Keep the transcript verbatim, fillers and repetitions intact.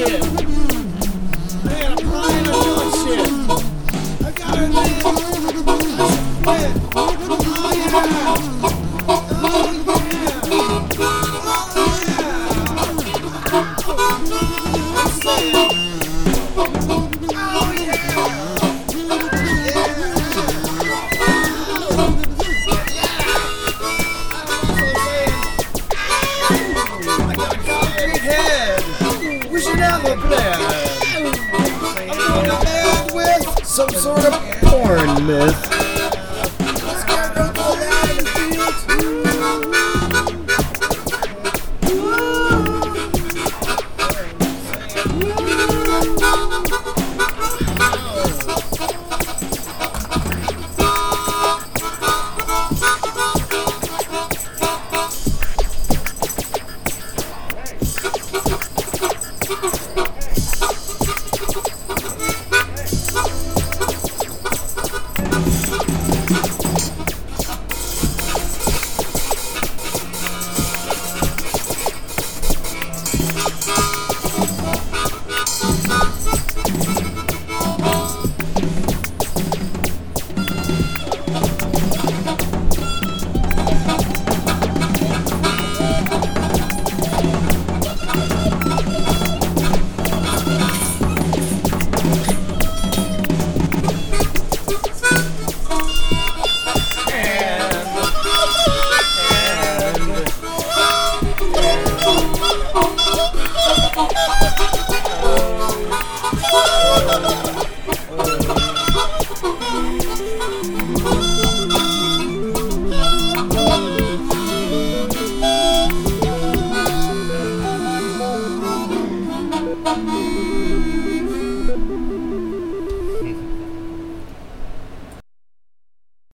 shit. Man, I'm crying, I'm doing shit. I got her, man. I said, oh yeah. Oh yeah. Oh yeah. I'm saying, oh yeah. We should have a plan. I'm going to end with some sort of porn myth. Let's get rid of all that in the Thank you.